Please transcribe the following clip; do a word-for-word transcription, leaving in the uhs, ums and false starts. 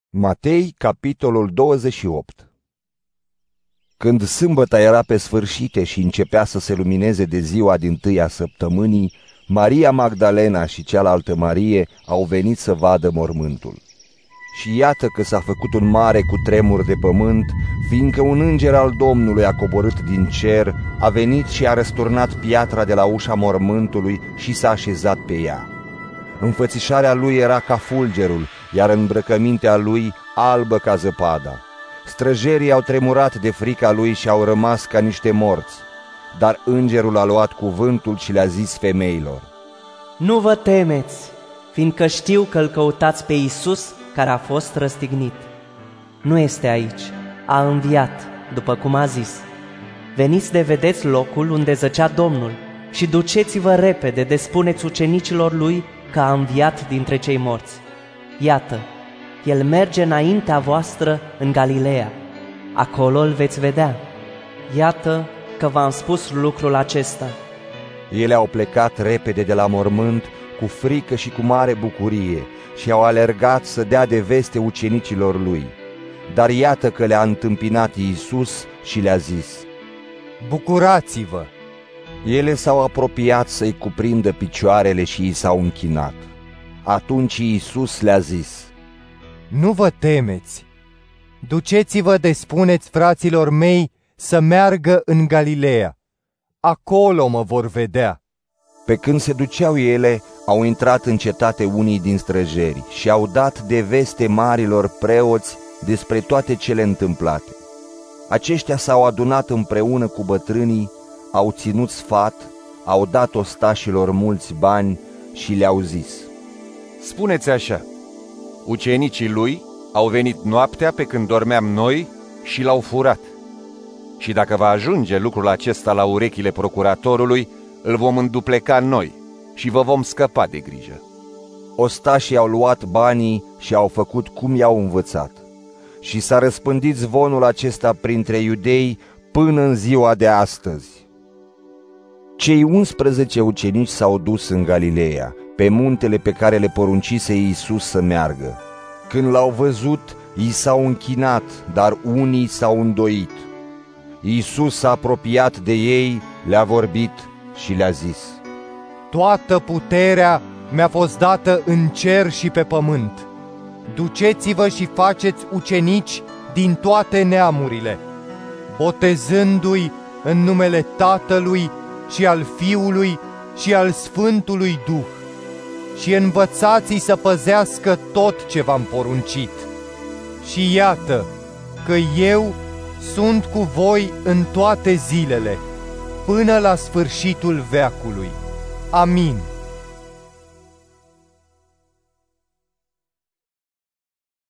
Matei, capitolul douăzeci și opt. Când sâmbăta era pe sfârșite și începea să se lumineze de ziua dintâi a săptămânii, Maria Magdalena și cealaltă Marie au venit să vadă mormântul. Și iată că s-a făcut un mare cutremur de pământ, fiindcă un înger al Domnului a coborât din cer, a venit și a răsturnat piatra de la ușa mormântului și s-a așezat pe ea. Înfățișarea lui era ca fulgerul, iar îmbrăcămintea lui albă ca zăpada. Străjerii au tremurat de frica lui și au rămas ca niște morți. Dar îngerul a luat cuvântul și le-a zis femeilor: Nu vă temeți, fiindcă știu că îl căutați pe Iisus care a fost răstignit. Nu este aici, a înviat, după cum a zis. Veniți de vedeți locul unde zăcea Domnul și duceți-vă repede de spuneți ucenicilor lui că a înviat dintre cei morți. Iată, el merge înaintea voastră în Galileea. Acolo îl veți vedea. Iată că v-am spus lucrul acesta. Ele au plecat repede de la mormânt cu frică și cu mare bucurie și au alergat să dea de veste ucenicilor lui. Dar iată că le-a întâmpinat Iisus și le-a zis: Bucurați-vă! Ele s-au apropiat să-i cuprindă picioarele și i s-au închinat. Atunci Iisus le-a zis: Nu vă temeți! Duceți-vă de spuneți fraților mei să meargă în Galileea. Acolo mă vor vedea. Pe când se duceau ele, au intrat în cetate unii din străjeri și au dat de veste marilor preoți despre toate cele întâmplate. Aceștia s-au adunat împreună cu bătrânii, au ținut sfat, au dat ostașilor mulți bani și le-au zis: Spuneți așa: ucenicii lui au venit noaptea pe când dormeam noi și l-au furat. Și dacă va ajunge lucrul acesta la urechile procuratorului, îl vom îndupleca noi și vă vom scăpa de grijă. Ostașii au luat banii și au făcut cum i-au învățat. Și s-a răspândit zvonul acesta printre iudei până în ziua de astăzi. Cei unsprezece ucenici s-au dus în Galileea, pe muntele pe care le poruncise Iisus să meargă. Când l-au văzut, i s-au închinat, dar unii s-au îndoit. Iisus s-a apropiat de ei, le-a vorbit și le-a zis: Toată puterea mi-a fost dată în cer și pe pământ. Duceți-vă și faceți ucenici din toate neamurile, botezându-i în numele Tatălui și al Fiului și al Sfântului Duh, și învățați-i să păzească tot ce v-am poruncit. Și iată că eu sunt cu voi în toate zilele, până la sfârșitul veacului. Amin.